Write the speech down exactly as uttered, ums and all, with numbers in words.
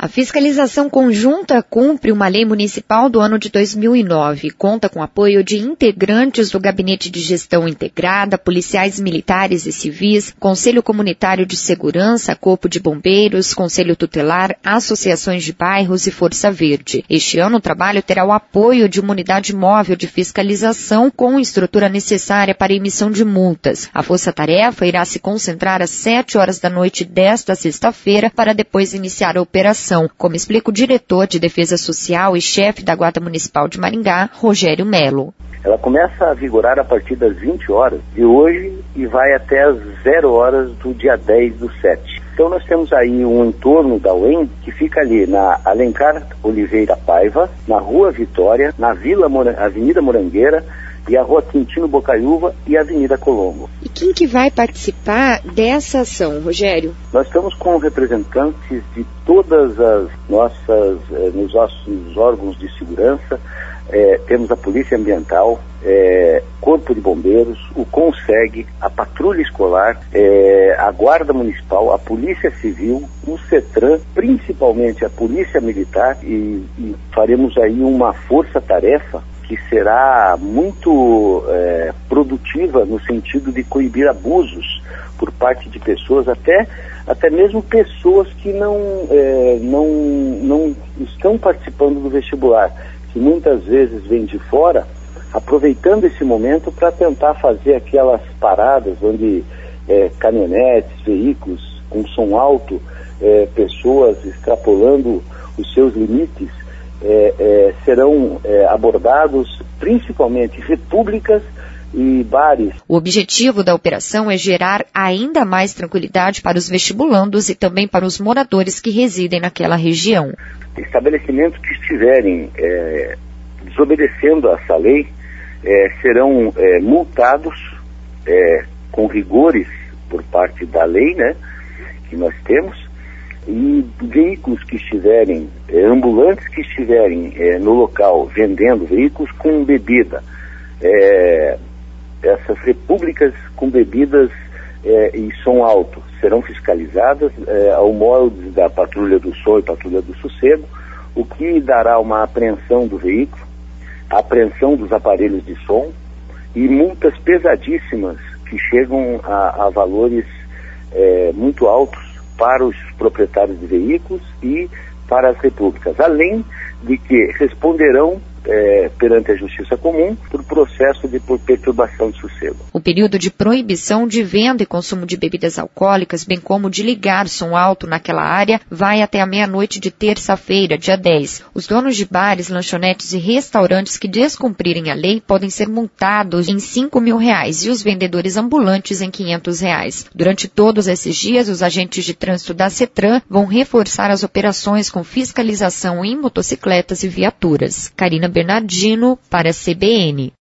A fiscalização conjunta cumpre uma lei municipal do ano de dois mil e nove. Conta com apoio de integrantes do Gabinete de Gestão Integrada, policiais militares e civis, Conselho Comunitário de Segurança, Corpo de Bombeiros, Conselho Tutelar, associações de bairros e Força Verde. Este ano o trabalho terá o apoio de uma unidade móvel de fiscalização com estrutura necessária para emissão de multas. A força-tarefa irá se concentrar às sete horas da noite desta sexta-feira para depois iniciar a operação, como explica o diretor de Defesa Social e chefe da Guarda Municipal de Maringá, Rogério Melo. Ela começa a vigorar a partir das vinte horas de hoje e vai até as zero horas do dia dez do sete. Então nós temos aí um entorno da U E M que fica ali na Alencar Oliveira Paiva, na Rua Vitória, na Vila Mora... Avenida Morangueira e a Rua Quintino Bocaiúva e a Avenida Colombo. E quem que vai participar dessa ação, Rogério? Nós estamos com representantes de todas as nossas, eh, nos nossos órgãos de segurança. É, temos a Polícia Ambiental, é, Corpo de Bombeiros, o CONSEG, a Patrulha Escolar, é, a Guarda Municipal, a Polícia Civil, o CETRAN, principalmente a Polícia Militar e, e faremos aí uma força-tarefa que será muito é, produtiva no sentido de coibir abusos por parte de pessoas, até, até mesmo pessoas que não, é, não, não estão participando do vestibular, que muitas vezes vêm de fora, aproveitando esse momento para tentar fazer aquelas paradas onde é, caminhonetes, veículos com som alto, é, pessoas extrapolando os seus limites, é, é, serão é, abordados principalmente repúblicas e bares. O objetivo da operação é gerar ainda mais tranquilidade para os vestibulandos e também para os moradores que residem naquela região. Estabelecimentos que estiverem é, desobedecendo a essa lei é, serão é, multados é, com rigores por parte da lei, né, que nós temos, e veículos que estiverem, é, ambulantes que estiverem é, no local vendendo veículos com bebida, é, essas repúblicas com bebidas é, e som alto serão fiscalizadas é, ao molde da Patrulha do Som e Patrulha do Sossego, o que dará uma apreensão do veículo, a apreensão dos aparelhos de som e multas pesadíssimas que chegam a, a valores é, muito altos para os proprietários de veículos e para as repúblicas, além de que responderão É, perante a Justiça Comum por processo de por perturbação de sossego. O período de proibição de venda e consumo de bebidas alcoólicas, bem como de ligar som alto naquela área, vai até a meia-noite de terça-feira, dia dez. Os donos de bares, lanchonetes e restaurantes que descumprirem a lei podem ser multados em cinco mil reais e os vendedores ambulantes em quinhentos reais. Durante todos esses dias, os agentes de trânsito da CETRAN vão reforçar as operações com fiscalização em motocicletas e viaturas. Carina Bernardino para a C B N.